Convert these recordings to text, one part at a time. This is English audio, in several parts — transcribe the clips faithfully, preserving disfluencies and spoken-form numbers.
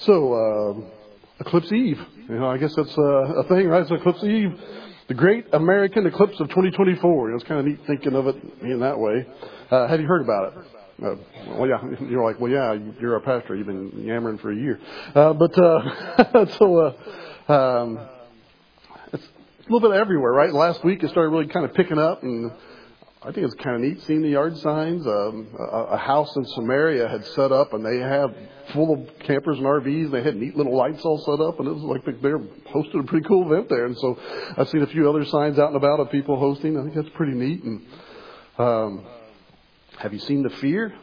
So, uh, Eclipse Eve. You know, I guess that's uh, a thing, right? It's Eclipse Eve. The Great American Eclipse of twenty twenty-four. You know, it's kind of neat thinking of it in that way. Uh, have you heard about it? Uh, well, yeah. You're like, well, yeah, you're a pastor. You've been yammering for a year. Uh, but, uh, so, uh, um, it's a little bit everywhere, right? Last week it started really kind of picking up, and I think it's kind of neat seeing the yard signs. Um, a, a house in Samaria had set up, and they have full of campers and R Vs. They had neat little lights all set up, and it was like they were hosting a pretty cool event there. And so I've seen a few other signs out and about of people hosting. I think that's pretty neat. And um, have you seen the fear?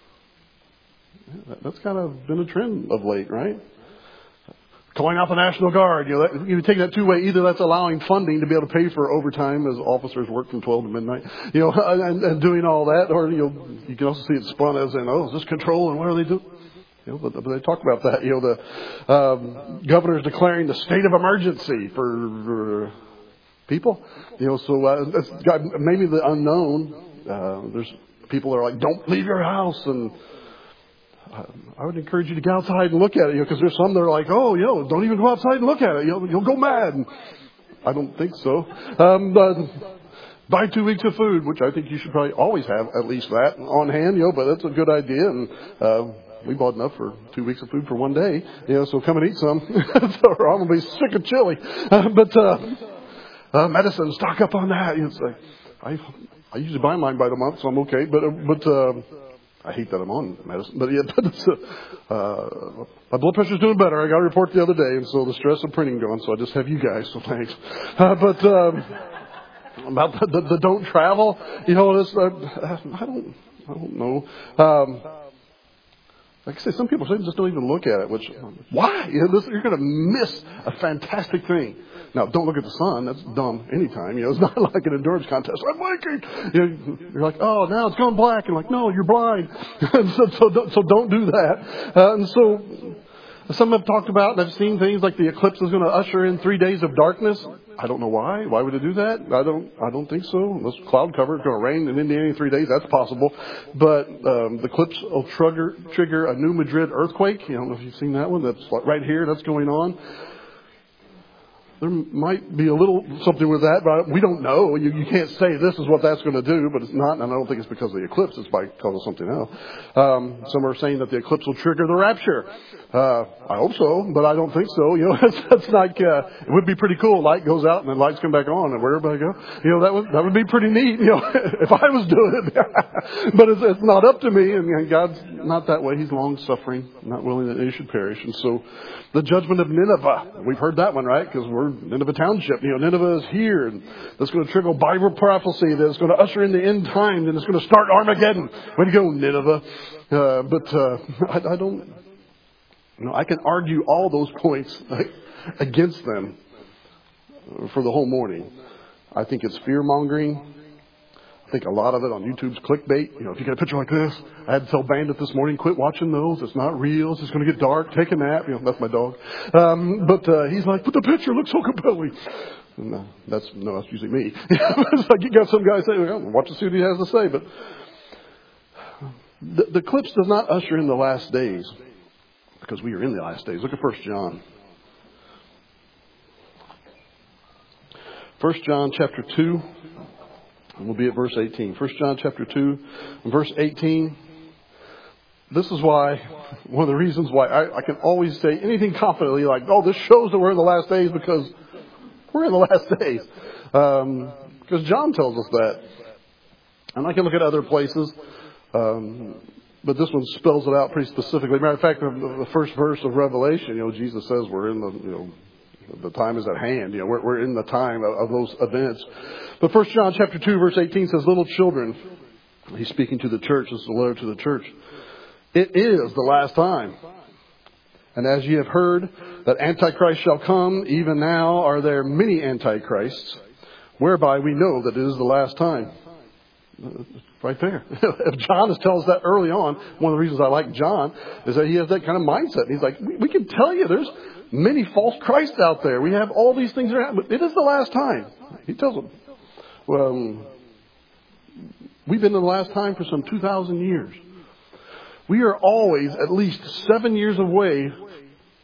Yeah, that, that's kind of been a trend of late, right? Calling out the National Guard, you know, that, you take that two way. Either that's allowing funding to be able to pay for overtime as officers work from twelve to midnight, you know, and, and doing all that, or you know, you can also see it spun as in, oh, is this control and what are they doing? You know, but, but they talk about that. You know, the um, governor's declaring the state of emergency for uh, people. You know, so uh, that's got maybe the unknown. Uh, there's people that are like, don't leave your house, and I would encourage you to get outside and look at it, you know, because there's some that are like, oh, you know, don't even go outside and look at it. You'll, you'll go mad. And I don't think so. Um, but buy two weeks of food, which I think you should probably always have at least that on hand, you know, but that's a good idea. And uh, we bought enough for two weeks of food for one day, you know, so come and eat some. So I'm going to be sick of chili. Uh, but uh, uh, medicine, stock up on that. You know, it's like, I, I usually buy mine by the month, so I'm okay. But, uh, but uh, I hate that I'm on medicine, but yeah, but it's, uh, uh, my blood pressure's doing better. I got a report the other day, and so the stress of printing going, so I just have you guys, so thanks. Uh, but um, about the, the, the don't travel, you know, this, uh, I don't, I don't know. Um, like I say, some people say just don't even look at it. Which why? You know, this, you're going to miss a fantastic thing. Now, don't look at the sun. That's dumb anytime. You know, it's not like an endurance contest. I'm blinking. You know, you're like, oh, now it's gone black. And like, no, you're blind. so, so, don't, so don't do that. Uh, and so some have talked about, and I've seen things like the eclipse is going to usher in three days of darkness. I don't know why. Why would it do that? I don't. I don't think so. Unless cloud cover, it's going to rain in Indiana in three days. That's possible. But um, the eclipse will trigger trigger a New Madrid earthquake. You don't know if you've seen that one. That's right here. That's going on. There might be a little something with that, but we don't know. You, you can't say this is what that's going to do, but it's not. And I don't think it's because of the eclipse. It's because of something else. Um, some are saying that the eclipse will trigger the rapture. Uh, I hope so, but I don't think so. You know, that's, that's like, uh, it would be pretty cool. Light goes out and then lights come back on, and where everybody go? You know, that would, that would be pretty neat, you know, if I was doing it. But it's, it's not up to me, and God's not that way. He's long suffering, not willing that any should perish. And so the judgment of Nineveh, we've heard that one, right? Because we're Nineveh Township. You know, Nineveh is here, and that's going to trigger Bible prophecy that's going to usher in the end times, and it's going to start Armageddon. Way to go, Nineveh. Uh, but, uh, I, I don't, You know, I can argue all those points against them for the whole morning. I think it's fear-mongering. I think a lot of it on YouTube's clickbait. You know, if you get a picture like this, I had to tell Bandit this morning, quit watching those. It's not real. It's just going to get dark. Take a nap. You know, that's my dog. Um, but uh, he's like, but the picture looks so compelling. No, that's no, that's usually me. It's like you got some guy saying, well, watch and see what he has to say. But the, the eclipse does not usher in the last days. Because we are in the last days. Look at First John. First John chapter two. And we'll be at verse eighteen. First John chapter two and verse eighteen. This is why, one of the reasons why I, I can always say anything confidently like, oh, this shows that we're in the last days, because we're in the last days. Um, because John tells us that. And I can look at other places. Um, But this one spells it out pretty specifically. Matter of fact, the first verse of Revelation, you know, Jesus says we're in the, you know, the time is at hand. You know, we're, we're in the time of, of those events. But First John chapter two, verse eighteen says, little children, he's speaking to the church. This is a letter to the church. It is the last time. And as ye have heard that Antichrist shall come, even now are there many Antichrists, whereby we know that it is the last time. Right there. If John is telling us that early on, one of the reasons I like John is that he has that kind of mindset. He's like, we, we can tell you there's many false Christs out there. We have all these things around, but it is the last time. He tells them, well, we've been in the last time for some two thousand years. We are always at least seven years away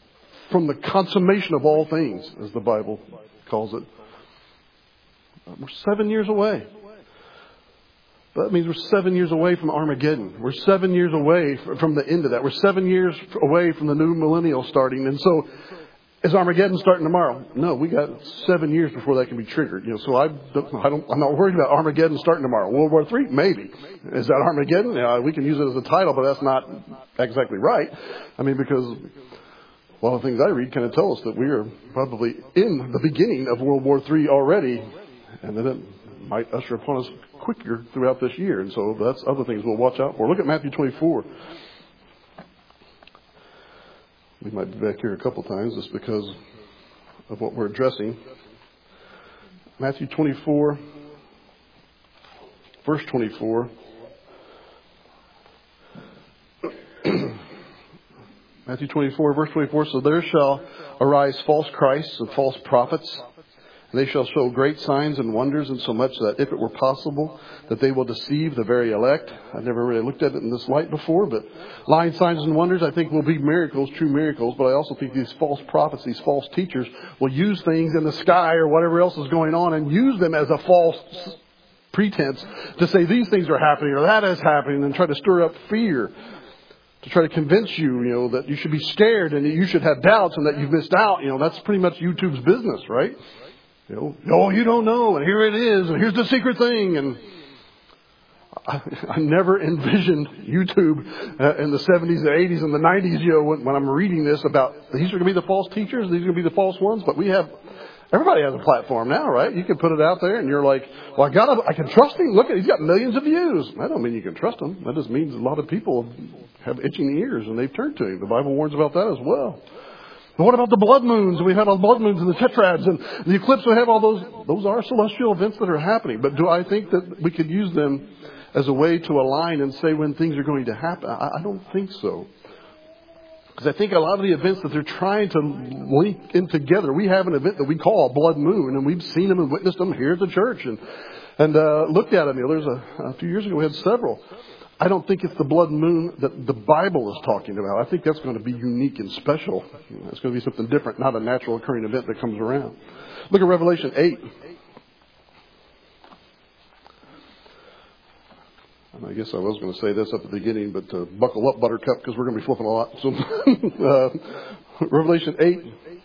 from the consummation of all things, as the Bible calls it. We're seven years away. That means we're seven years away from Armageddon. We're seven years away from the end of that. We're seven years away from the new millennial starting. And so, is Armageddon starting tomorrow? No, we got seven years before that can be triggered. You know, so I don't, I don't, I'm not worried about Armageddon starting tomorrow. World War Three, maybe. Is that Armageddon? Yeah, we can use it as a title, but that's not exactly right. I mean, because a lot of things I read kind of tell us that we are probably in the beginning of World War Three already, and then it might usher upon us quicker throughout this year. And so that's other things we'll watch out for. Look at Matthew twenty-four. We might be back here a couple times just because of what we're addressing. Matthew twenty-four, verse twenty-four. Matthew twenty-four, verse twenty-four. So there shall arise false Christs and false prophets, and they shall show great signs and wonders, insomuch that if it were possible, that they will deceive the very elect. I've never really looked at it in this light before, but lying signs and wonders, I think, will be miracles, true miracles. But I also think these false prophets, these false teachers, will use things in the sky or whatever else is going on and use them as a false pretense to say these things are happening or that is happening, and try to stir up fear, to try to convince you, you know, that you should be scared and that you should have doubts and that you've missed out. You know, that's pretty much YouTube's business, right? You know, oh, you don't know, and here it is, and here's the secret thing. And I, I never envisioned YouTube uh, in the seventies and eighties and the nineties, you know, when, when I'm reading this about these are going to be the false teachers, these are going to be the false ones. But we have, everybody has a platform now, right? You can put it out there and you're like, well, I got I can trust him. Look, he's got millions of views. I don't mean you can trust him. That just means a lot of people have itching ears and they've turned to him. The Bible warns about that as well. But what about the blood moons? We've had all the blood moons and the tetrads and the eclipse. We have all those. Those are celestial events that are happening. But do I think that we could use them as a way to align and say when things are going to happen? I, I don't think so. Because I think a lot of the events that they're trying to link in together, we have an event that we call a blood moon, and we've seen them and witnessed them here at the church and and uh, looked at them. You know, there's a, a few years ago we had several. I don't think it's the blood moon that the Bible is talking about. I think that's going to be unique and special. It's going to be something different, not a natural occurring event that comes around. Look at Revelation eight. And I guess I was going to say this at the beginning, but uh, buckle up, Buttercup, because we're going to be flipping a lot. So, uh, Revelation eight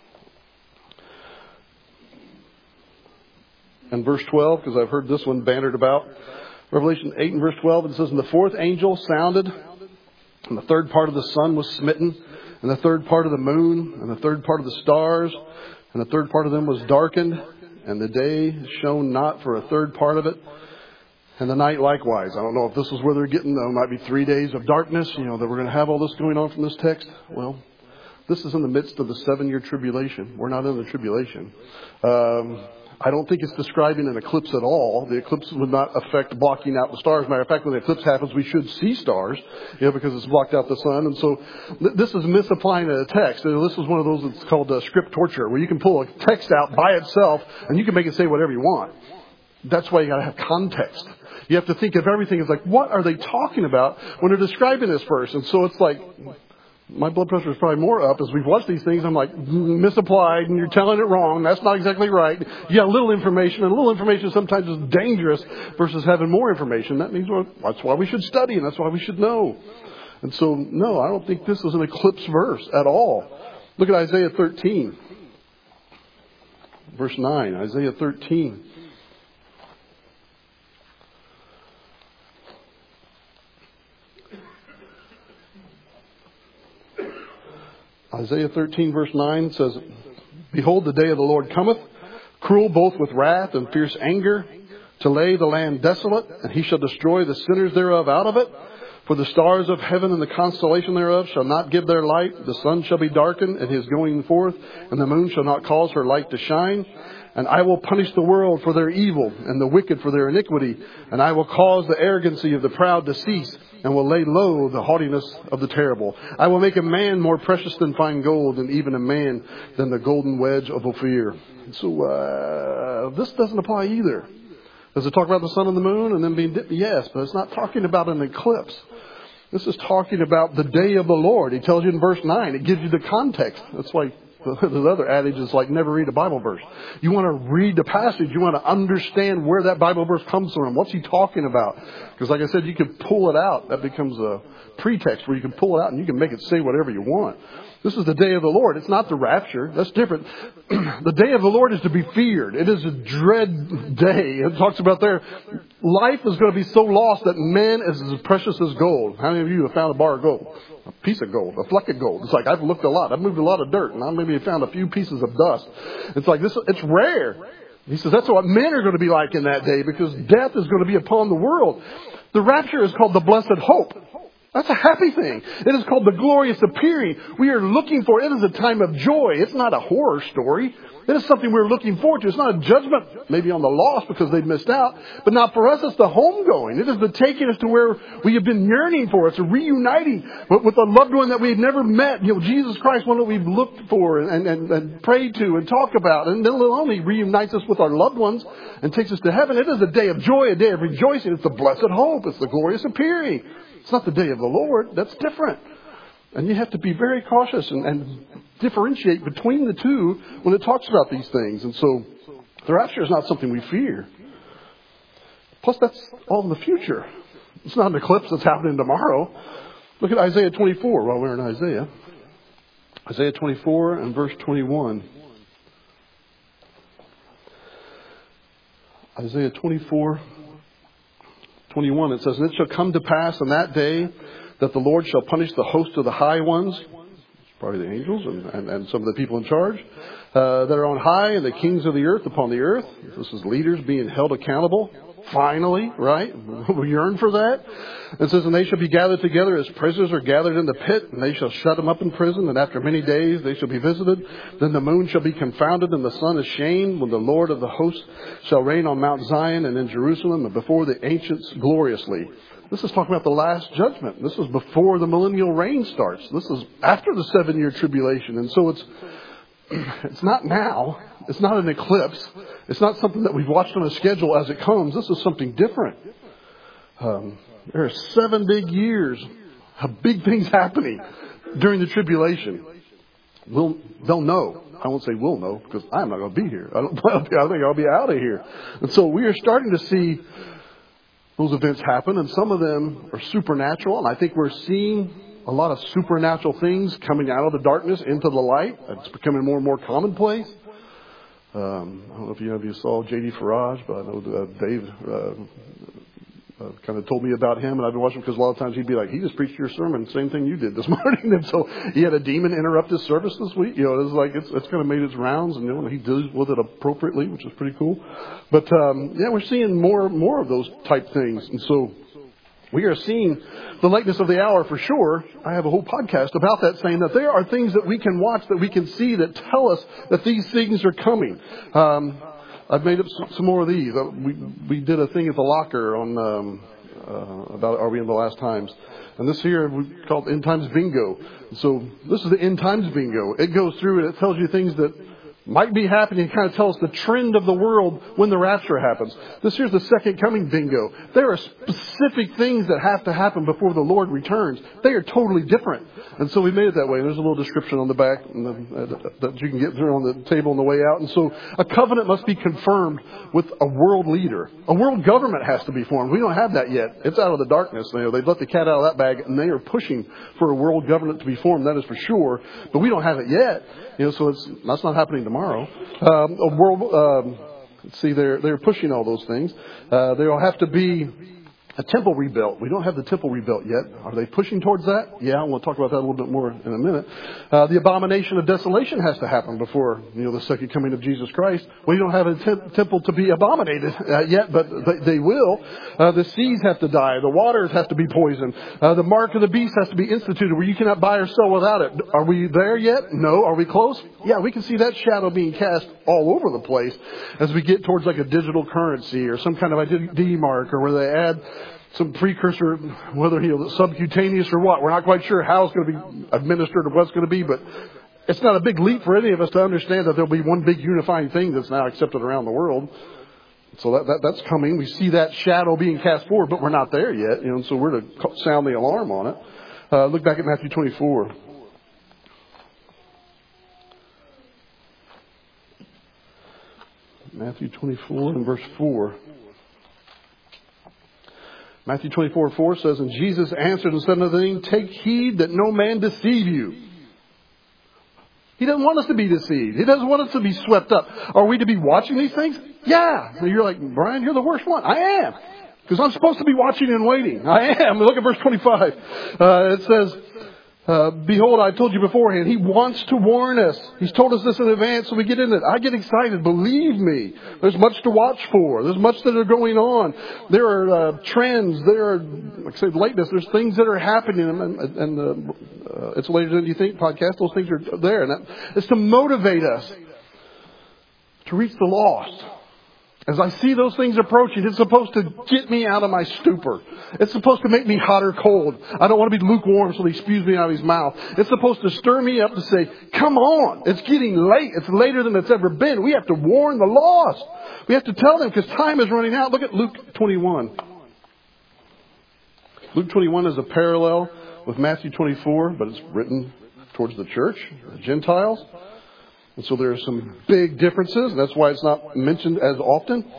and verse twelve, because I've heard this one bantered about. Revelation eight and verse twelve, it says, and the fourth angel sounded, and the third part of the sun was smitten, and the third part of the moon, and the third part of the stars, and the third part of them was darkened, and the day shone not for a third part of it, and the night likewise. I don't know if this is where they're getting, there might be three days of darkness, you know, that we're going to have all this going on from this text. Well, this is in the midst of the seven-year tribulation. We're not in the tribulation. Um... I don't think it's describing an eclipse at all. The eclipse would not affect blocking out the stars. Matter of fact, when the eclipse happens, we should see stars, you know, because it's blocked out the sun. And so th- this is misapplying a text. You know, this is one of those that's called uh, script torture, where you can pull a text out by itself and you can make it say whatever you want. That's why you got to have context. You have to think of everything as like, what are they talking about when they're describing this verse? And so it's like, my blood pressure is probably more up as we've watched these things. I'm like, misapplied, and you're telling it wrong. That's not exactly right. You got little information, and little information sometimes is dangerous versus having more information. That means, well, that's why we should study, and that's why we should know. And so, no, I don't think this is an eclipse verse at all. Look at Isaiah thirteen, verse nine. Isaiah thirteen. Isaiah thirteen verse nine says, behold, the day of the Lord cometh, cruel both with wrath and fierce anger, to lay the land desolate, and he shall destroy the sinners thereof out of it. For the stars of heaven and the constellation thereof shall not give their light. The sun shall be darkened at his going forth, and the moon shall not cause her light to shine. And I will punish the world for their evil, and the wicked for their iniquity. And I will cause the arrogancy of the proud to cease, and will lay low the haughtiness of the terrible. I will make a man more precious than fine gold, and even a man than the golden wedge of Ophir. So uh, this doesn't apply either. Does it talk about the sun and the moon and then being dipped? Yes, but it's not talking about an eclipse. This is talking about the day of the Lord. He tells you in verse nine. It gives you the context. That's why the other adage is like never read a Bible verse. You want to read the passage. You want to understand where that Bible verse comes from. What's he talking about? Because like I said, you can pull it out. That becomes a pretext where you can pull it out and you can make it say whatever you want. This is the day of the Lord. It's not the rapture. That's different. The day of the Lord is to be feared. It is a dread day. It talks about there, life is going to be so lost that man is as precious as gold. How many of you have found a bar of gold? A piece of gold, a fleck of gold. It's like I've looked a lot. I've moved a lot of dirt, and I maybe found a few pieces of dust. It's like this. It's rare. He says that's what men are going to be like in that day because death is going to be upon the world. The rapture is called the blessed hope. That's a happy thing. It is called the glorious appearing. We are looking for, it is a time of joy. It's not a horror story. It is something we're looking forward to. It's not a judgment, maybe on the lost because they've missed out. But not for us, it's the homegoing. It is the taking us to where we have been yearning for. It's a reuniting with, with a loved one that we've never met. You know, Jesus Christ, one that we've looked for and, and, and prayed to and talked about. And then it only reunites us with our loved ones and takes us to heaven. It is a day of joy, a day of rejoicing. It's the blessed hope. It's the glorious appearing. It's not the day of the Lord. That's different. And you have to be very cautious and, and differentiate between the two when it talks about these things. And so the rapture is not something we fear. Plus, that's all in the future. It's not an eclipse that's happening tomorrow. Look at Isaiah twenty-four while we're in Isaiah. Isaiah twenty-four and verse twenty-one. Isaiah twenty-four, twenty-one, it says, "And it shall come to pass in that day that the Lord shall punish the host of the high ones," probably the angels and, and, and some of the people in charge, uh, "that are on high, and the kings of the earth upon the earth." This is leaders being held accountable. Finally, right? We yearn for that. It says, "And they shall be gathered together as prisoners are gathered in the pit, and they shall shut them up in prison, and after many days they shall be visited. Then the moon shall be confounded, and the sun ashamed, when the Lord of the hosts shall reign on Mount Zion and in Jerusalem, and before the ancients gloriously." This is talking about the last judgment. This is before the millennial reign starts. This is after the seven-year tribulation. And so it's it's not now. It's not an eclipse. It's not something that we've watched on a schedule as it comes. This is something different. Um, there are seven big years of big things happening during the tribulation. We'll, they'll know. I won't say we'll know because I'm not going to be here. I, don't, I think I'll be out of here. And so we are starting to see those events happen, and some of them are supernatural. And I think we're seeing a lot of supernatural things coming out of the darkness into the light. It's becoming more and more commonplace. Um, I don't know if you, if you saw J D Farage, but I know uh, Dave uh, uh, kind of told me about him, and I've been watching him because a lot of times he'd be like, "He just preached your sermon, same thing you did this morning." And so he had a demon interrupt his service this week. You know, it's like it's, it's kind of made its rounds, and you know, he deals with it appropriately, which is pretty cool. But um, yeah, we're seeing more more of those type things, and so we are seeing the lateness of the hour for sure. I have a whole podcast about that, saying that there are things that we can watch, that we can see, that tell us that these things are coming. Um, I've made up some more of these. Uh, we we did a thing at the locker on um, uh, about Are We in the Last Times, and this here we called End Times Bingo. So this is the End Times Bingo. It goes through and it tells you things that might be happening and kind of tell us the trend of the world when the rapture happens. This here's the second coming bingo. There are specific things that have to happen before the Lord returns. They are totally different. And so we made it that way. There's a little description on the back that you can get through on the table on the way out. And so a covenant must be confirmed with a world leader. A world government has to be formed. We don't have that yet. It's out of the darkness. You know, they've let the cat out of that bag, and they are pushing for a world government to be formed. That is for sure. But we don't have it yet. You know, so it's that's not happening tomorrow. Um, a world. Um, let's see, they're they're pushing all those things. Uh, there will have to be a temple rebuilt. We don't have the temple rebuilt yet. Are they pushing towards that? Yeah, we'll talk about that a little bit more in a minute. Uh, the abomination of desolation has to happen before, you know, the second coming of Jesus Christ. We don't have a te- temple to be abominated uh, yet, but they, they will. Uh, the seas have to die. The waters have to be poisoned. Uh, the mark of the beast has to be instituted where you cannot buy or sell without it. Are we there yet? No. Are we close? Yeah, we can see that shadow being cast all over the place as we get towards like a digital currency or some kind of identity mark, or where they add some precursor, whether you know, subcutaneous or what. We're not quite sure how it's going to be administered or what it's going to be, but it's not a big leap for any of us to understand that there'll be one big unifying thing that's now accepted around the world. So that, that that's coming. We see that shadow being cast forward, but we're not there yet. You know, so we're to sound the alarm on it. Uh, look back at Matthew twenty-four. Matthew twenty-four and verse four. Matthew twenty-four, four says, and Jesus answered and said unto them, take heed that no man deceive you. He doesn't want us to be deceived. He doesn't want us to be swept up. Are we to be watching these things? Yeah. And you're like, Brian, you're the worst one. I am. Because I'm supposed to be watching and waiting. I am. Look at verse twenty-five. Uh, it says, Uh, behold, I told you beforehand, he wants to warn us. He's told us this in advance, so we get in it. I get excited. Believe me. There's much to watch for. There's much that are going on. There are uh, trends. There are, like I said, lateness. There's things that are happening. And, and uh, uh, it's later than you think podcast. Those things are there. And that, it's to motivate us to reach the lost. As I see those things approaching, it's supposed to get me out of my stupor. It's supposed to make me hot or cold. I don't want to be lukewarm so he spews me out of his mouth. It's supposed to stir me up to say, come on, it's getting late. It's later than it's ever been. We have to warn the lost. We have to tell them because time is running out. Look at Luke twenty-one. Luke twenty-one is a parallel with Matthew twenty-four, but it's written towards the church, the Gentiles. And so there are some big differences. And that's why it's not mentioned as often.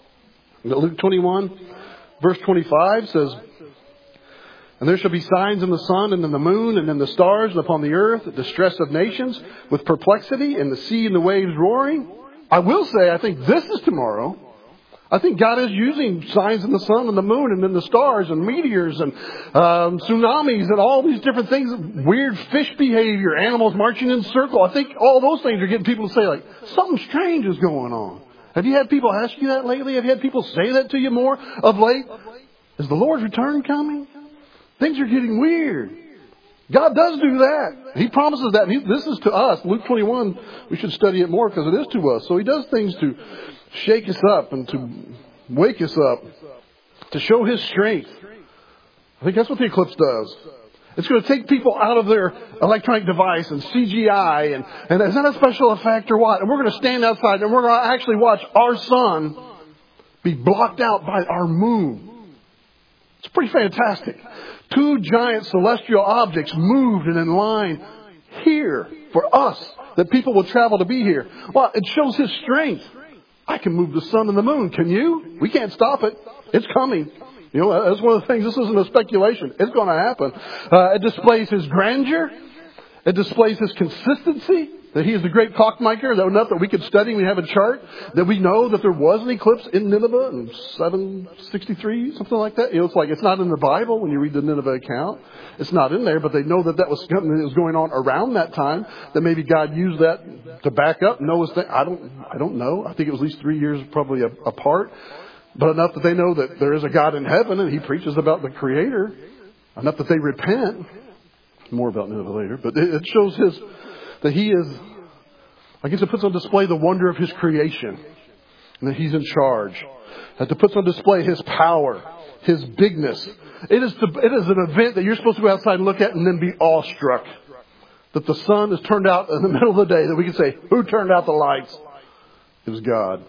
Luke twenty-one, verse twenty-five says, and there shall be signs in the sun and in the moon and in the stars and upon the earth, the distress of nations with perplexity and the sea and the waves roaring. I will say, I think this is tomorrow. I think God is using signs in the sun and the moon and in the stars and meteors and um, tsunamis and all these different things, weird fish behavior, animals marching in circle. I think all those things are getting people to say, like, something strange is going on. Have you had people ask you that lately? Have you had people say that to you more of late? Is the Lord's return coming? Things are getting weird. God does do that. He promises that. He, this is to us. Luke twenty-one, we should study it more because it is to us. So he does things to shake us up and to wake us up, to show his strength. I think that's what the eclipse does. It's going to take people out of their electronic device and C G I and, and is that a special effect or what? And we're going to stand outside and we're going to actually watch our sun be blocked out by our moon. It's pretty fantastic. Two giant celestial objects moved and in line here for us, that people will travel to be here. Well, it shows his strength. I can move the sun and the moon. Can you? We can't stop it. It's coming. You know, that's one of the things. This isn't a speculation. It's going to happen. Uh, it displays his grandeur. It displays his consistency. That he is the great clockmaker. That enough that we could study. We have a chart that we know that there was an eclipse in Nineveh in seven sixty-three, something like that. You know, it's like it's not in the Bible when you read the Nineveh account. It's not in there, but they know that that was something that was going on around that time. That maybe God used that to back up Noah's thing. I don't, I don't know. I think it was at least three years probably apart. But enough that they know that there is a God in heaven and he preaches about the Creator. Enough that they repent. More about Nineveh later. But it shows his, that he is, I guess it puts on display the wonder of his creation. And that he's in charge. That it puts on display his power, his bigness. It is, the, it is an event that you're supposed to go outside and look at and then be awestruck. That the sun is turned out in the middle of the day. That we can say, who turned out the lights? It was God.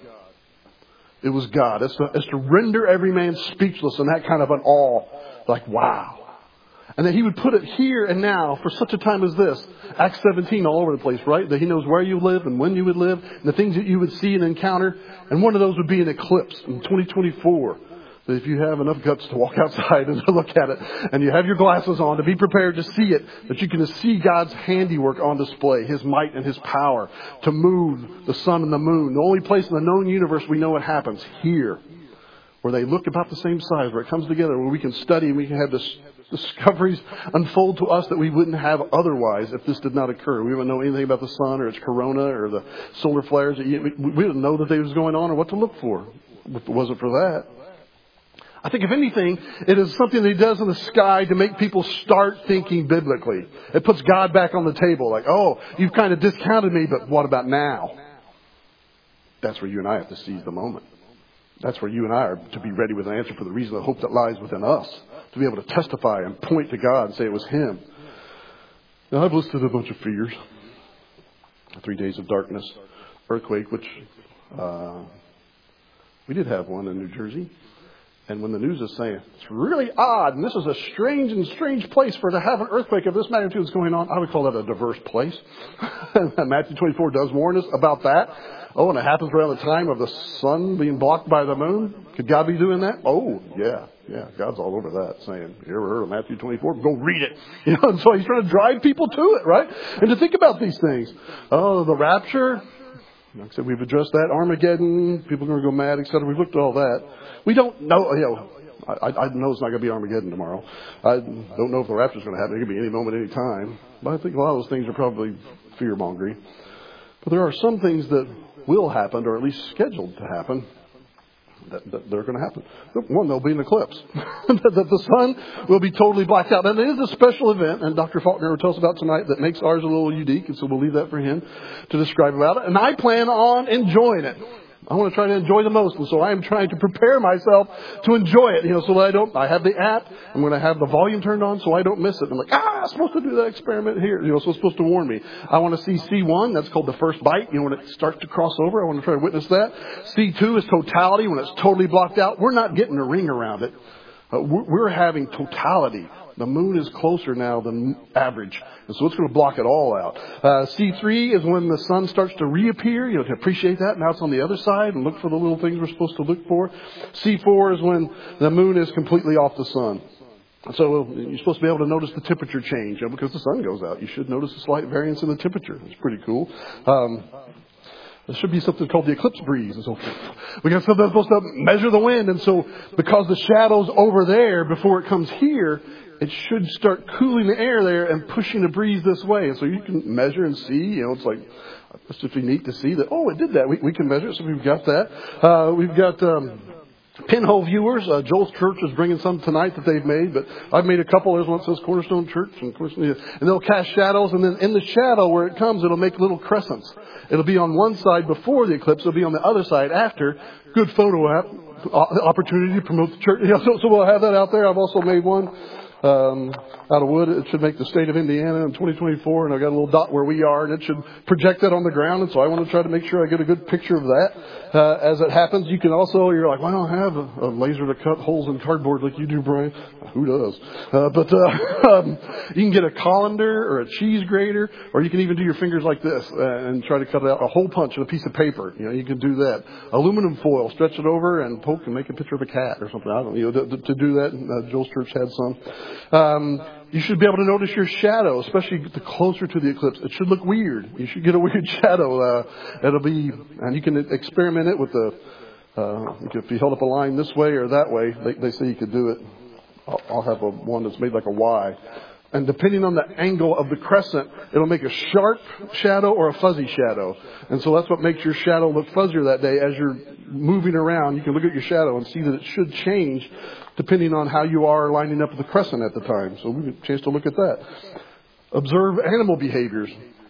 It was God. It's to, it's to render every man speechless in that kind of an awe. Like, wow. And that he would put it here and now for such a time as this. Acts seventeen all over the place, right? That he knows where you live and when you would live. And the things that you would see and encounter. And one of those would be an eclipse in twenty twenty-four. That if you have enough guts to walk outside and to look at it. And you have your glasses on to be prepared to see it. That you can see God's handiwork on display. His might and his power. To move the sun and the moon. The only place in the known universe we know it happens. Here. Where they look about the same size. Where it comes together. Where we can study and we can have this discoveries unfold to us that we wouldn't have otherwise if this did not occur. We wouldn't know anything about the sun or its corona or the solar flares. We didn't know that they was going on or what to look for if it wasn't for that. I think if anything, it is something that he does in the sky to make people start thinking biblically. It puts God back on the table. Like, oh, you've kind of discounted me, but what about now? That's where you and I have to seize the moment. That's where you and I are to be ready with an answer for the reason, the hope that lies within us. To be able to testify and point to God and say it was him. Now I've listed a bunch of fears. Three days of darkness, earthquake, which uh, we did have one in New Jersey. And when the news is saying, it's really odd, and this is a strange and strange place for to have an earthquake of this magnitude is going on, I would call that a diverse place. Matthew twenty-four does warn us about that. Oh, and it happens around the time of the sun being blocked by the moon. Could God be doing that? Oh, yeah, yeah. God's all over that, saying, you ever heard of Matthew twenty-four? Go read it. You know, and so he's trying to drive people to it, right? And to think about these things. Oh, the rapture. Like I said, we've addressed that. Armageddon. People are going to go mad, et cetera. We've looked at all that. We don't know, you know, I, I know it's not going to be Armageddon tomorrow. I don't know if the rapture is going to happen. It could be any moment, any time. But I think a lot of those things are probably fear-mongering. But there are some things that will happen, or at least scheduled to happen, that, that they're going to happen. One, there'll be an eclipse. that the sun will be totally blacked out. And it is a special event, and Doctor Faulkner will tell us about tonight, that makes ours a little unique, and so we'll leave that for him to describe about it. And I plan on enjoying it. I want to try to enjoy the most, and so I am trying to prepare myself to enjoy it, you know, so that I don't, I have the app, I'm going to have the volume turned on so I don't miss it. I'm like, ah, I'm supposed to do that experiment here, you know, so it's supposed to warn me. I want to see C one, that's called the first bite, you know, when it starts to cross over, I want to try to witness that. C two is totality, when it's totally blocked out. We're not getting a ring around it. Uh, we're, we're having totality. The moon is closer now than average. And so it's going to block it all out. Uh, C three is when the sun starts to reappear. You know, to appreciate that. Now it's on the other side and look for the little things we're supposed to look for. C four is when the moon is completely off the sun. So you're supposed to be able to notice the temperature change, you know, because the sun goes out. You should notice a slight variance in the temperature. It's pretty cool. Um, There should be something called the eclipse breeze. And so we got something that's supposed to measure the wind. And so because the shadow's over there before it comes here, it should start cooling the air there and pushing the breeze this way. And so you can measure and see, you know, it's like, it's just neat to see that, oh, it did that. We, we can measure it. So we've got that. Uh, we've got, um, pinhole viewers. Uh, Joel's church is bringing some tonight that they've made, but I've made a couple. There's one that says Cornerstone Church, and, Cornerstone, and they'll cast shadows, and then in the shadow where it comes, it'll make little crescents. It'll be on one side before the eclipse. It'll be on the other side after. Good photo app, opportunity to promote the church. Yeah, so, so we'll have that out there. I've also made one um, out of wood. It should make the state of Indiana in twenty twenty-four, and I've got a little dot where we are, and it should project that on the ground. And so I want to try to make sure I get a good picture of that uh, as it happens. You can also, you're like, well, I don't have a, a laser to cut holes in cardboard like you do, Brian. Who does? Uh, but uh, um, you can get a colander or a cheese grater, or you can even do your fingers like this uh, and try to cut out a hole punch in a piece of paper. You know, you can do that. Aluminum foil, stretch it over and poke and make a picture of a cat or something. I don't know. You know, to, to do that, uh, Joel's church had some. Um, you should be able to notice your shadow, especially the closer to the eclipse. It should look weird. You should get a weird shadow. Uh, it'll be, and you can experiment it with the, uh, if you hold up a line this way or that way, they, they say you could do it. I'll, I'll have a one that's made like a Y. And depending on the angle of the crescent, it'll make a sharp shadow or a fuzzy shadow. And so that's what makes your shadow look fuzzier that day. As you're moving around, you can look at your shadow and see that it should change depending on how you are lining up with the crescent at the time. So we get a chance to look at that. Observe animal behaviors.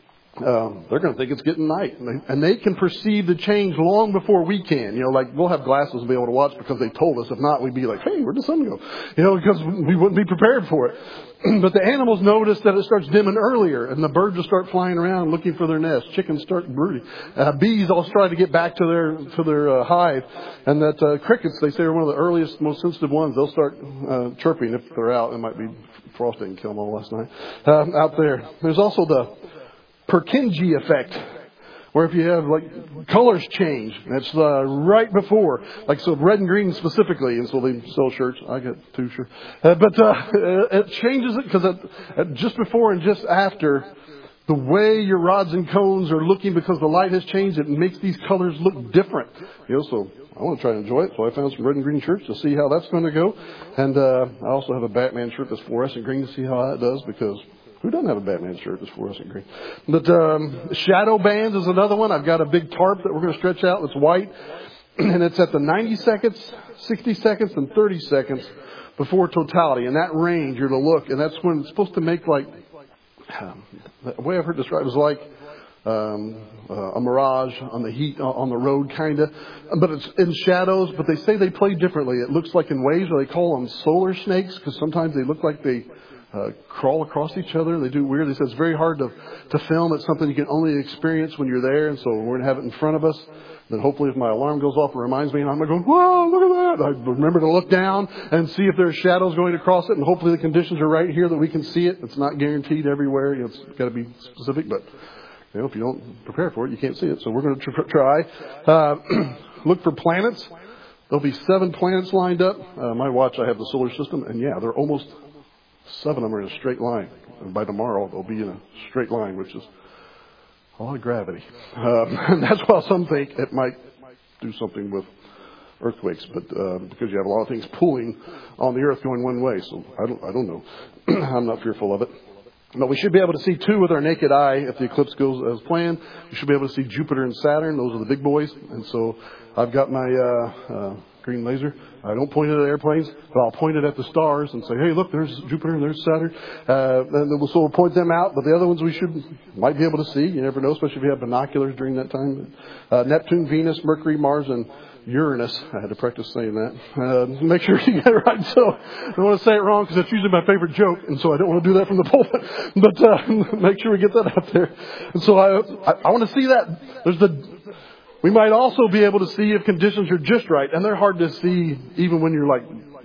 Um, they're going to think it's getting night, and they, and they can perceive the change long before we can. You know, like we'll have glasses to be able to watch because they told us. If not, we'd be like, "Hey, where'd the sun go?" You know, because we wouldn't be prepared for it. But the animals notice that it starts dimming earlier, and the birds will start flying around looking for their nest. Chickens start brooding. Uh, bees all try to get back to their to their uh, hive, and that uh, crickets, they say, are one of the earliest, most sensitive ones. They'll start uh, chirping if they're out. It might be frost didn't kill them all last night um, out there. There's also the Purkinje effect, where if you have like colors change, that's uh, right before, like so red and green specifically, and so they sell shirts. I got two shirts, uh, but uh, it changes it because just before and just after, the way your rods and cones are looking because the light has changed, it makes these colors look different. You know, so I want to try to enjoy it, so I found some red and green shirts to see how that's going to go, and uh, I also have a Batman shirt that's fluorescent green to see how that does because. Who doesn't have a Batman shirt that's fluorescent green? But um, shadow bands is another one. I've got a big tarp that we're going to stretch out that's white. And it's at the ninety seconds, sixty seconds, and thirty seconds before totality. In that range, you're to look. And that's when it's supposed to make like, um, the way I've heard it described is like um, uh, a mirage on the heat, on the road kind of. But it's in shadows. But they say they play differently. It looks like in waves where they call them solar snakes because sometimes they look like they... uh, crawl across each other. They do weird. They say it's very hard to, to film. It's something you can only experience when you're there. And so we're going to have it in front of us. Then hopefully if my alarm goes off, it reminds me, and I'm going, whoa, look at that. I remember to look down and see if there's shadows going across it. And hopefully the conditions are right here that we can see it. It's not guaranteed everywhere. You know, it's got to be specific, but you know, if you don't prepare for it, you can't see it. So we're going to tr- try. Uh, look for planets. There'll be seven planets lined up. Uh, my watch, I have the solar system, and yeah, they're almost seven of them are in a straight line. And by tomorrow, they'll be in a straight line, which is a lot of gravity. Um, and that's why some think it might do something with earthquakes, but uh, because you have a lot of things pulling on the earth going one way. So I don't, I don't know. I'm not fearful of it. But we should be able to see two with our naked eye if the eclipse goes as planned. We should be able to see Jupiter and Saturn. Those are the big boys. And so I've got my uh, uh, green laser. I don't point it at airplanes, but I'll point it at the stars and say, hey, look, there's Jupiter and there's Saturn. Uh, and we'll, so we'll point them out. But the other ones we should might be able to see. You never know, especially if you have binoculars during that time. Uh, Neptune, Venus, Mercury, Mars, and Uranus. I had to practice saying that. Uh, make sure you get it right. So I don't want to say it wrong because it's usually my favorite joke, and so I don't want to do that from the pulpit. But uh, make sure we get that out there. And so I, I, I want to see that. There's the. We might also be able to see if conditions are just right, and they're hard to see even when you're like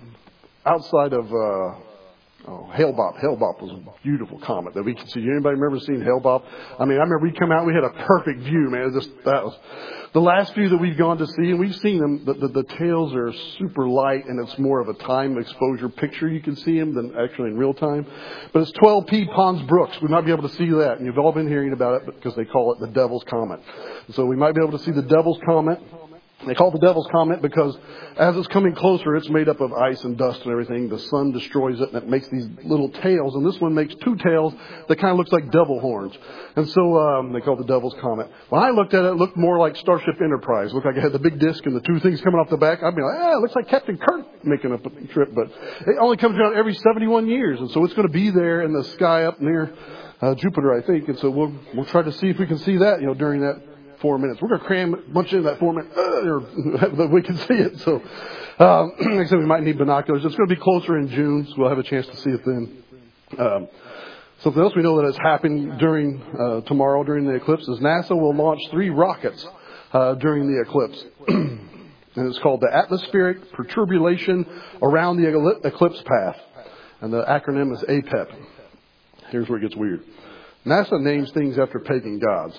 outside of. Uh, Oh, Hale-Bopp. Hale-Bopp was a beautiful comet that we could see. Anybody remember seeing Hale-Bopp? I mean, I remember we come out, we had a perfect view, man. It just, that was the last few that we've gone to see, and we've seen them. The, the, the tails are super light, and it's more of a time exposure picture. You can see them than actually in real time. But it's twelve P Pons Brooks. We might be able to see that, and you've all been hearing about it because they call it the Devil's Comet. So we might be able to see the Devil's Comet. They call it the Devil's Comet because as it's coming closer, it's made up of ice and dust and everything. The sun destroys it, and it makes these little tails. And this one makes two tails that kind of looks like devil horns. And so um, they call it the Devil's Comet. When I looked at it, it looked more like Starship Enterprise. It looked like it had the big disc and the two things coming off the back. I'd be like, ah, it looks like Captain Kirk making a trip. But it only comes around every seventy-one years. And so it's going to be there in the sky up near uh, Jupiter, I think. And so we'll we'll try to see if we can see that, you know, during that four minutes. We're going to cram a bunch into that four minutes uh, that we can see it. So, um, like I said, we might need binoculars. It's going to be closer in June, so we'll have a chance to see it then. Um, something else we know that has happened during uh, tomorrow during the eclipse is NASA will launch three rockets uh, during the eclipse. And it's called the Atmospheric Perturbation Around the Eclipse Path. And the acronym is A P E P. Here's where it gets weird. NASA names things after pagan gods.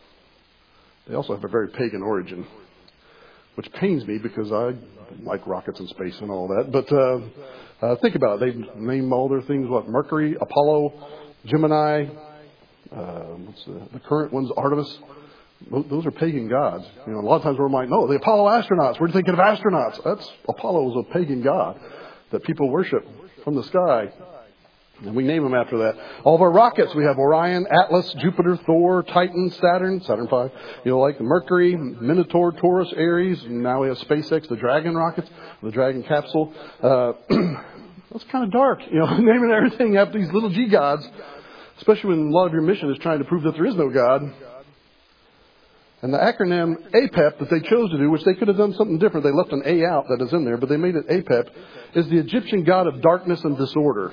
They also have a very pagan origin, which pains me because I like rockets and space and all that. But uh, uh, think about it. They name all their things, what, Mercury, Apollo, Gemini, uh, what's the, the current one's Artemis. Those are pagan gods. You know, a lot of times we're like, no, the Apollo astronauts. We're thinking of astronauts. That's Apollo is a pagan god that people worship from the sky. And we name them after that. All of our rockets, we have Orion, Atlas, Jupiter, Thor, Titan, Saturn, Saturn five, you know, like Mercury, Minotaur, Taurus, Aries. And now we have SpaceX, the Dragon rockets, the Dragon capsule. Uh, that's kind of dark, you know, naming everything after these little G gods, especially when a lot of your mission is trying to prove that there is no God. And the acronym A P E P that they chose to do, which they could have done something different. They left an A out that is in there, but they made it A P E P, is the Egyptian god of darkness and disorder.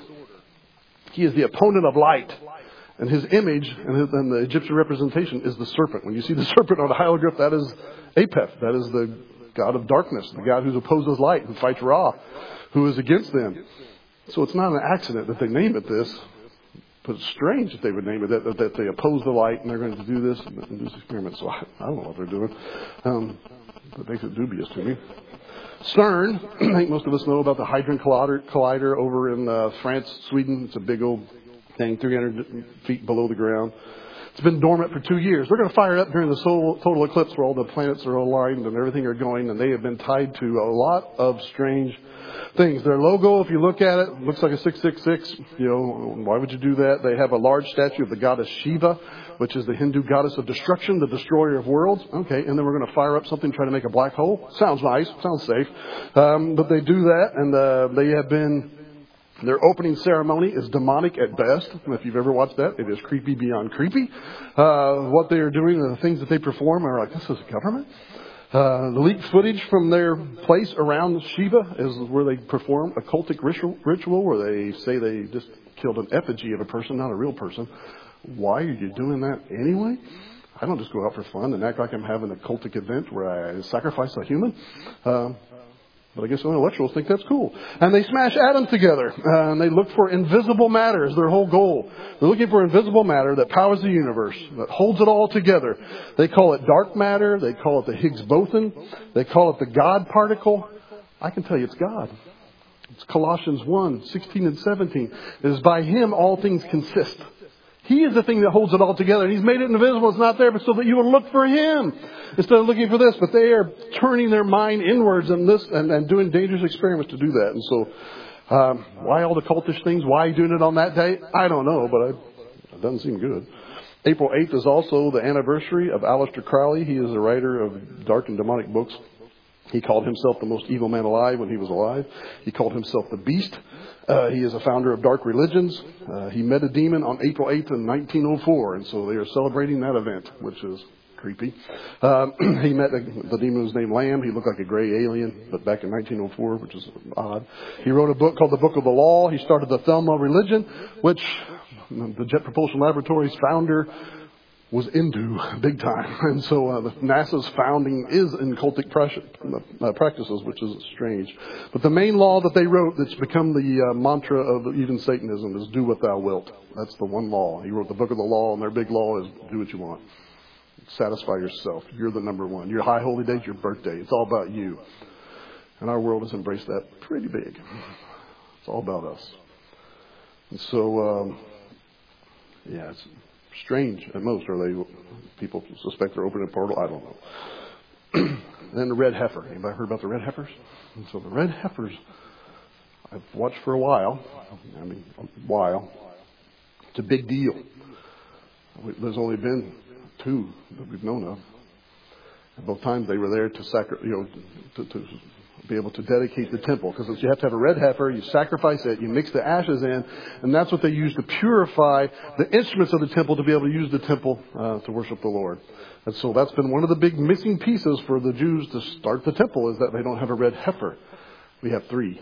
He is the opponent of light. And his image and, his, and the Egyptian representation is the serpent. When you see the serpent on the hieroglyph, that is A P E P. That is the god of darkness, the god who opposes light, who fights Ra, who is against them. So it's not an accident that they name it this. But it's strange if they would name it that, that they oppose the light and they're going to do this and do this experiment. So I, I don't know what they're doing. Um, that makes it dubious to me. CERN, I think most of us know about the Hadron Collider, collider over in uh, France, Sweden. It's a big old thing, three hundred feet below the ground. It's been dormant for two years. We're going to fire it up during the total, total eclipse where all the planets are aligned and everything are going, and they have been tied to a lot of strange things. Their logo, if you look at it, looks like a six six six. You know, why would you do that? They have a large statue of the goddess Shiva, which is the Hindu goddess of destruction, the destroyer of worlds. Okay, and then we're going to fire up something, try to make a black hole. Sounds nice, sounds safe. Um, but they do that, and uh, they have been... Their opening ceremony is demonic at best. If you've ever watched that, it is creepy beyond creepy. Uh, what they are doing and the things that they perform are like, this is a government? Uh, the leaked footage from their place around Shiva is where they perform a cultic ritual, ritual where they say they just killed an effigy of a person, not a real person. Why are you doing that anyway? I don't just go out for fun and act like I'm having a cultic event where I sacrifice a human. Uh, but I guess intellectuals think that's cool. And they smash atoms together. Uh, and they look for invisible matter as their whole goal. They're looking for invisible matter that powers the universe, that holds it all together. They call it dark matter. They call it the Higgs boson. They call it the God particle. I can tell you it's God. It's Colossians one, sixteen and seventeen. It is by Him all things consist. He is the thing that holds it all together. He's made it invisible. It's not there, but so that you will look for Him instead of looking for this. But they are turning their mind inwards and this and, and doing dangerous experiments to do that. And so, um, why all the cultish things? Why doing it on that day? I don't know, but I, it doesn't seem good. April eighth is also the anniversary of Aleister Crowley. He is a writer of dark and demonic books. He called himself the most evil man alive when he was alive. He called himself the Beast. Uh, he is a founder of dark religions. Uh, he met a demon on April eighth in nineteen oh four, and so they are celebrating that event, which is creepy. Um, he met a, the demon was named Lamb. He looked like a gray alien, but back in nineteen oh four, which is odd. He wrote a book called The Book of the Law. He started the Thelma religion, which the Jet Propulsion Laboratory's founder was into big time. And so uh, the NASA's founding is in cultic uh, practices, which is strange. But the main law that they wrote that's become the uh, mantra of even Satanism is do what thou wilt. That's the one law. He wrote the Book of the Law, and their big law is do what you want. Satisfy yourself. You're the number one. Your high holy day is your birthday. It's all about you. And our world has embraced that pretty big. It's all about us. And so, um, yeah, it's strange at most. Are they people suspect they're opening a portal? I don't know. Then the red heifer. Anybody heard about the red heifers? And so the red heifers, I've watched for a while. I mean, a while. It's a big deal. There's only been two that we've known of. And both times they were there to sacri- you know, to, to be able to dedicate the temple, because you have to have a red heifer, you sacrifice it, you mix the ashes in, and that's what they use to purify the instruments of the temple to be able to use the temple uh, to worship the Lord. And so that's been one of the big missing pieces for the Jews to start the temple, is that they don't have a red heifer. We have three.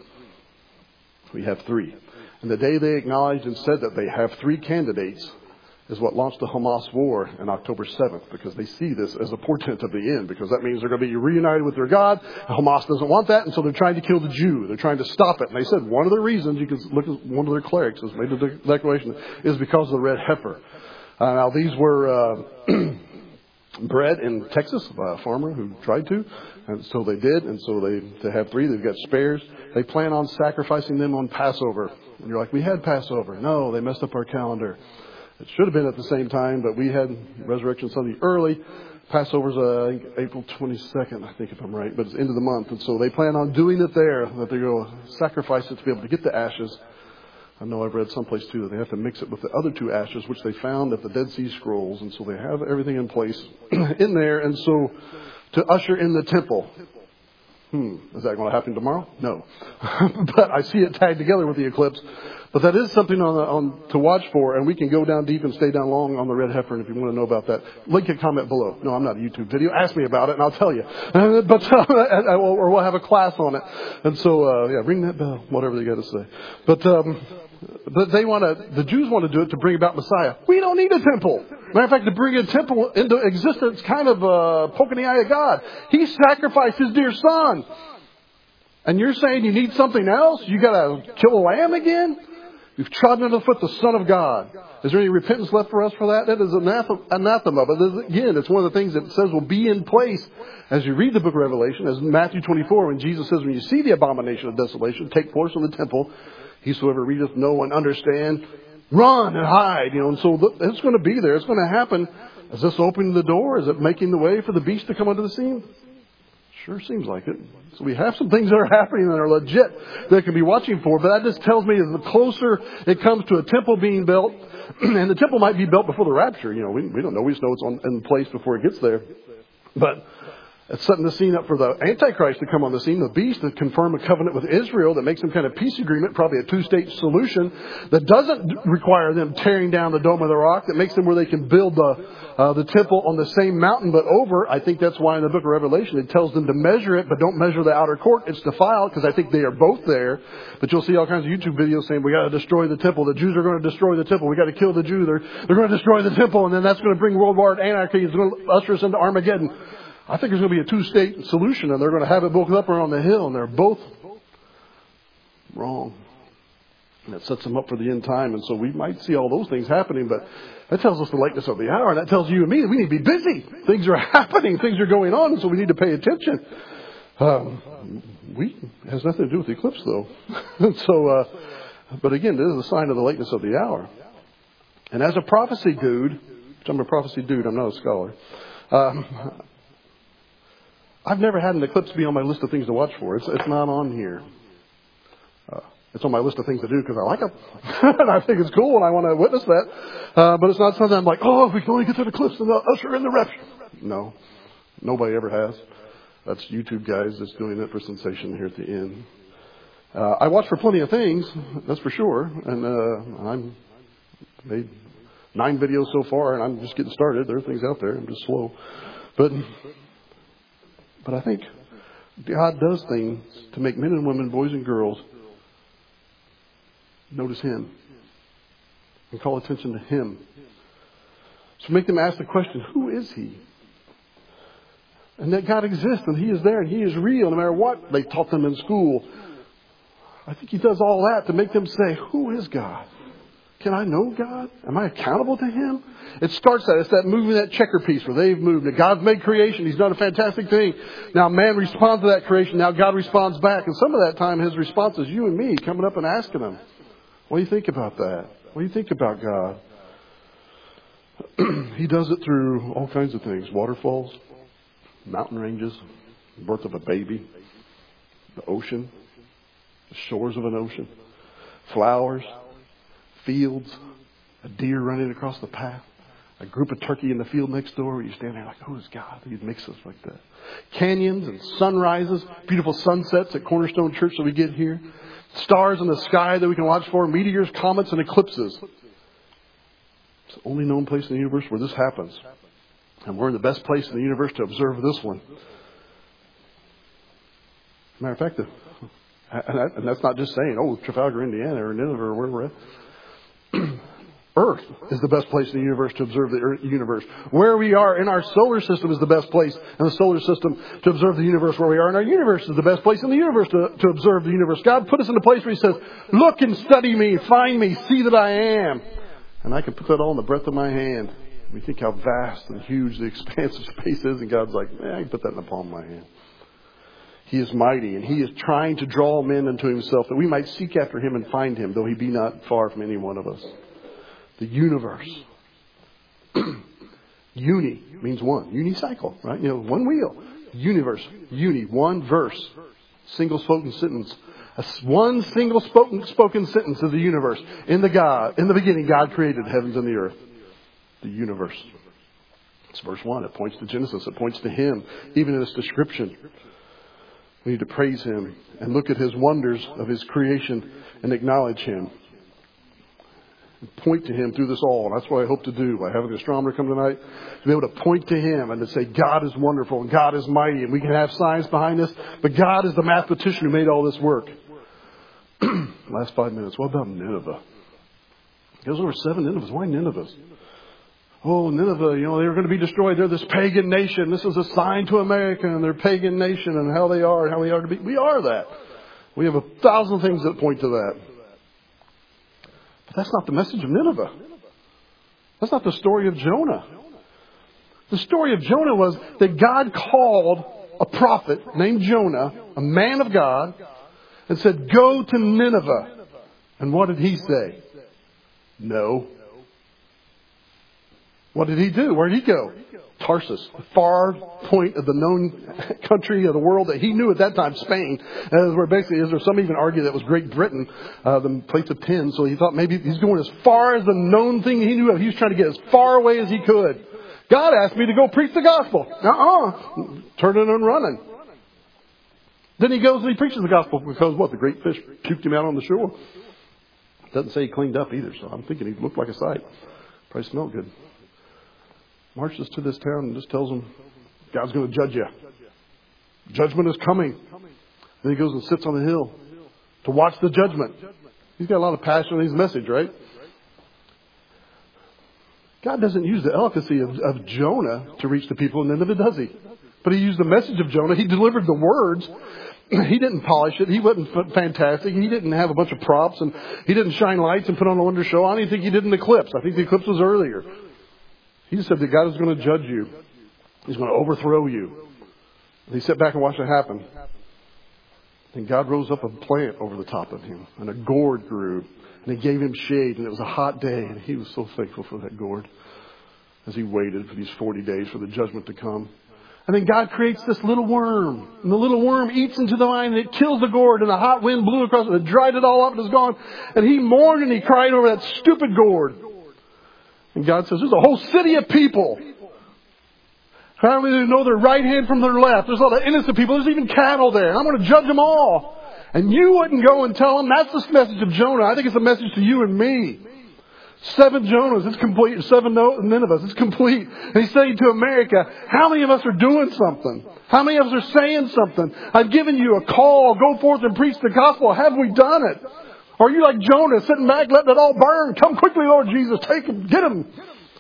We have three. And the day they acknowledged and said that they have three candidates is what launched the Hamas war on October seventh, because they see this as a portent of the end, because that means they're going to be reunited with their God. Hamas doesn't want that, and so they're trying to kill the Jew. They're trying to stop it. And they said one of the reasons, you can look at one of their clerics has made the declaration, is because of the red heifer. Uh, now, these were uh, bred in Texas by a farmer who tried to, and so they did, and so they, they have three. They've got spares. They plan on sacrificing them on Passover. And you're like, we had Passover. No, they messed up our calendar. It should have been at the same time, but we had Resurrection Sunday early. Passover's uh, I think April twenty-second, I think, if I'm right, but it's end of the month. And so they plan on doing it there, that they're going to sacrifice it to be able to get the ashes. I know I've read someplace, too, that they have to mix it with the other two ashes, which they found at the Dead Sea Scrolls. And so they have everything in place in there. And so to usher in the temple. Hmm, is that going to happen tomorrow? No. But I see it tagged together with the eclipse. But that is something on, the, on to watch for, and we can go down deep and stay down long on the red heifer. And if you want to know about that, link a comment below. No, I'm not a YouTube video. Ask me about it, and I'll tell you. But uh, or we'll have a class on it. And so, uh, yeah, ring that bell, whatever they got to say. But um, but they want to. The Jews want to do it to bring about Messiah. We don't need a temple. Matter of fact, to bring a temple into existence, kind of uh, poking the eye of God. He sacrificed His dear Son, and you're saying you need something else? You got to kill a lamb again? You've trodden underfoot the Son of God. Is there any repentance left for us for that? That is anathema. But this, again, it's one of the things that it says will be in place as you read the book of Revelation, as in Matthew twenty-four, when Jesus says, when you see the abomination of desolation take place in the temple, whosoever readeth know and understand, run and hide. You know, and so it's going to be there. It's going to happen. Is this opening the door? Is it making the way for the beast to come onto the scene? Sure seems like it. So we have some things that are happening that are legit that can be watching for. But that just tells me that the closer it comes to a temple being built, and the temple might be built before the rapture. You know, we, we don't know. We just know it's on, in place before it gets there. But It's setting the scene up for the Antichrist to come on the scene, the beast, that confirm a covenant with Israel that makes some kind of peace agreement, probably a two-state solution that doesn't require them tearing down the Dome of the Rock, that makes them where they can build the uh, the temple on the same mountain but over. I think that's why in the book of Revelation it tells them to measure it, but don't measure the outer court. It's defiled, because I think they are both there. But you'll see all kinds of YouTube videos saying we got to destroy the temple. The Jews are going to destroy the temple. We got to kill the Jews. They're, they're going to destroy the temple, and then that's going to bring worldwide anarchy. It's going to usher us into Armageddon. I think there's going to be a two-state solution, and they're going to have it both up around the hill, and they're both wrong. And that sets them up for the end time, and so we might see all those things happening, but that tells us the likeness of the hour, and that tells you and me that we need to be busy. Things are happening, things are going on, and so we need to pay attention. Um, we it has nothing to do with the eclipse, though. and so, uh, but again, this is a sign of the lateness of the hour. And as a prophecy dude, which I'm a prophecy dude, I'm not a scholar, um, I've never had an eclipse be on my list of things to watch for. It's, it's not on here. Uh, it's on my list of things to do because I like it. and I think it's cool and I want to witness that. Uh, but it's not something I'm like, oh, if we can only get to the eclipse, then they'll usher in the rapture. No. Nobody ever has. That's YouTube guys that's doing it for sensation here at the end. Uh, I watch for plenty of things, that's for sure. And uh, I'm made nine videos so far and I'm just getting started. There are things out there. I'm just slow. But... But I think God does things to make men and women, boys and girls, notice Him and call attention to Him. So make them ask the question, who is He? And that God exists and He is there and He is real no matter what they taught them in school. I think He does all that to make them say, who is God? Can I know God? Am I accountable to Him? It starts that. It's that moving that checker piece where they've moved. Now, God's made creation. He's done a fantastic thing. Now man responds to that creation. Now God responds back. And some of that time His response is you and me coming up and asking Him, what do you think about that? What do you think about God? He does it through all kinds of things. Waterfalls, mountain ranges, the birth of a baby, the ocean, the shores of an ocean, flowers, fields, a deer running across the path, a group of turkey in the field next door where you stand there like, who is God? He makes us like that. Canyons and sunrises, beautiful sunsets at Cornerstone Church that we get here. Stars in the sky that we can watch for, meteors, comets, and eclipses. It's the only known place in the universe where this happens. And we're in the best place in the universe to observe this one. Matter of fact, the, and that's not just saying, oh, Trafalgar, Indiana, or Nineveh, or where we're at. Earth is the best place in the universe to observe the Earth, universe. Where we are in our solar system is the best place in the solar system to observe the universe. Where we are in our universe is the best place in the universe to, to observe the universe. God put us in a place where He says, look and study me, find me, see that I am. And I can put that all in the breadth of my hand. We think how vast and huge the expanse of space is, and God's like, eh, I can put that in the palm of my hand. He is mighty, and He is trying to draw men unto Himself, that we might seek after Him and find Him, though He be not far from any one of us. The universe. Uni means one. Unicycle, right? You know, one wheel. Universe. Uni. One verse. Single spoken sentence. A, one single spoken, spoken sentence of the universe. In the God, in the beginning, God created the heavens and the earth. The universe. It's verse one. It points to Genesis. It points to Him, even in its description. We need to praise Him and look at His wonders of His creation and acknowledge Him. And point to Him through this all. And that's what I hope to do by having the astronomer come tonight. To be able to point to Him and to say God is wonderful and God is mighty. And we can have science behind this. But God is the mathematician who made all this work. Last five minutes. What about Nineveh? There's over seven Ninevehs. Why Ninevehs? Oh, Nineveh, you know, they were going to be destroyed. They're this pagan nation. This is a sign to America and their pagan nation and how they are and how we are to be. We are that. We have a thousand things that point to that. But that's not the message of Nineveh. That's not the story of Jonah. The story of Jonah was that God called a prophet named Jonah, a man of God, and said, go to Nineveh. And what did he say? No. What did he do? Where did he go? Tarsus, the far point of the known country of the world that he knew at that time, Spain. As where basically is. There some even argue that was Great Britain, uh, the place of ten. So he thought maybe he's going as far as the known thing he knew of. He was trying to get as far away as he could. God asked me to go preach the gospel. Uh-uh. Turning and running. Then he goes and he preaches the gospel because what? The great fish puked him out on the shore. Doesn't say he cleaned up either, so I'm thinking he looked like a sight. Probably smelled good. Marches to this town and just tells them, God's going to judge you. Judgment is coming. Then he goes and sits on the hill to watch the judgment. He's got a lot of passion in his message, right? God doesn't use the eloquency of, of Jonah to reach the people in Nineveh, does he? But he used the message of Jonah. He delivered the words. He didn't polish it. He wasn't f- fantastic. He didn't have a bunch of props, and he didn't shine lights and put on a wonder show. I don't even think he did an eclipse. I think the eclipse was earlier. He just said that God is going to judge you. He's going to overthrow you. And he sat back and watched it happen. And God rose up a plant over the top of him, and a gourd grew, and he gave him shade, and it was a hot day, and he was so thankful for that gourd as he waited for these forty days for the judgment to come. And then God creates this little worm. And the little worm eats into the vine and it kills the gourd. And a hot wind blew across it. It dried it all up and it's gone. And he mourned and he cried over that stupid gourd. And God says, there's a whole city of people. How many know their right hand from their left? There's a lot of innocent people. There's even cattle there. And I'm going to judge them all. And you wouldn't go and tell them. That's the message of Jonah. I think it's a message to you and me. Seven Jonahs, it's complete. Seven Ninevehs, it's complete. And he's saying to America, how many of us are doing something? How many of us are saying something? I've given you a call. Go forth and preach the gospel. Have we done it? Or are you like Jonah, sitting back, letting it all burn? Come quickly, Lord Jesus. Take him. Get him.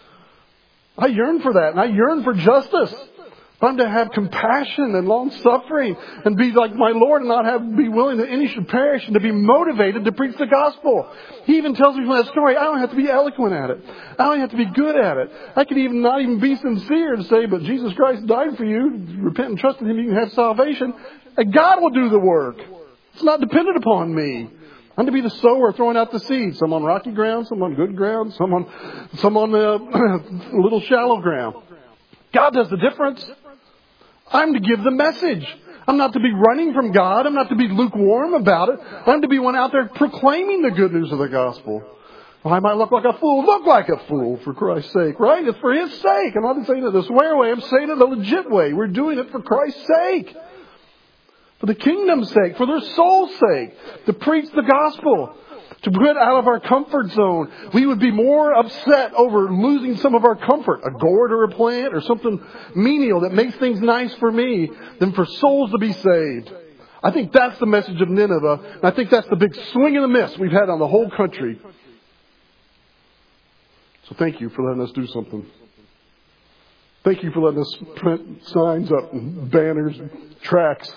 I yearn for that. And I yearn for justice. I'm to have compassion and long suffering and be like my Lord and not have be willing that any should perish and to be motivated to preach the gospel. He even tells me from that story, I don't have to be eloquent at it. I don't have to be good at it. I can even not even be sincere to say, but Jesus Christ died for you. Repent and trust in him. You can have salvation. And God will do the work. It's not dependent upon me. I'm to be the sower throwing out the seeds. Some on rocky ground, some on good ground, some on, some on uh, a little shallow ground. God does the difference. I'm to give the message. I'm not to be running from God. I'm not to be lukewarm about it. I'm to be one out there proclaiming the good news of the gospel. Well, I might look like a fool. Look like a fool for Christ's sake, right? It's for his sake. I'm not saying it the swear way. I'm saying it the legit way. We're doing it for Christ's sake. For the kingdom's sake. For their soul's sake. To preach the gospel. To get out of our comfort zone. We would be more upset over losing some of our comfort. A gourd or a plant or something menial that makes things nice for me than for souls to be saved. I think that's the message of Nineveh. And I think that's the big swing and a miss we've had on the whole country. So thank you for letting us do something. Thank you for letting us print signs up and banners and tracts.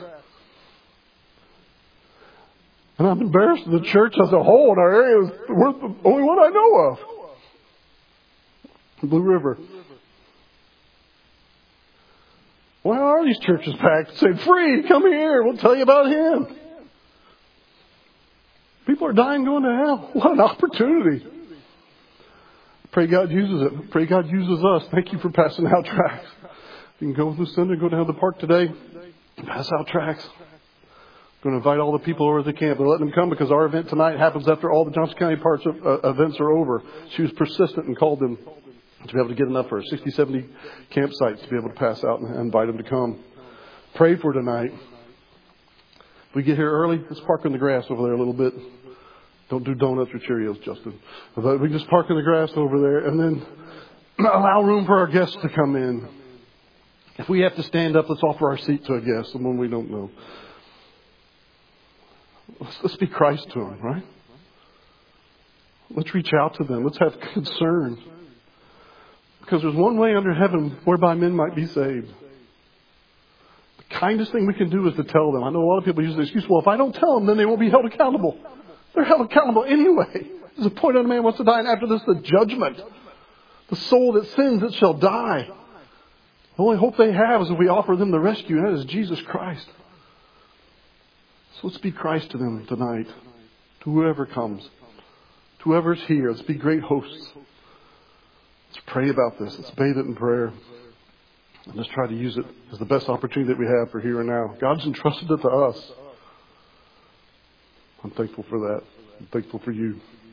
And I'm embarrassed that the church as a whole in our area is the only one I know of. Blue River. Why are these churches packed? Say, free, come here, we'll tell you about him. People are dying going to hell. What an opportunity. Pray God uses it. Pray God uses us. Thank you for passing out tracts. You can go through Sunday, go down to the park today, and pass out tracts. Going to invite all the people over to the camp and let them come because our event tonight happens after all the Johnson County parts of, uh, events are over. She was persistent and called them to be able to get enough for her. sixty, seventy campsites to be able to pass out and invite them to come. Pray for tonight. If we get here early, let's park in the grass over there a little bit. Don't do donuts or Cheerios, Justin. But we can just park in the grass over there and then allow room for our guests to come in. If we have to stand up, let's offer our seat to a guest, someone we don't know. Let's, let's be Christ to them, right? Let's reach out to them. Let's have concern. Because there's one way under heaven whereby men might be saved. The kindest thing we can do is to tell them. I know a lot of people use the excuse, well, if I don't tell them, then they won't be held accountable. They're held accountable anyway. There's a point on a man wants to die, and after this, the judgment. The soul that sins, it shall die. The only hope they have is if we offer them the rescue, and that is Jesus Christ. So let's be Christ to them tonight. To whoever comes. To whoever's here. Let's be great hosts. Let's pray about this. Let's bathe it in prayer. And let's try to use it as the best opportunity that we have for here and now. God's entrusted it to us. I'm thankful for that. I'm thankful for you.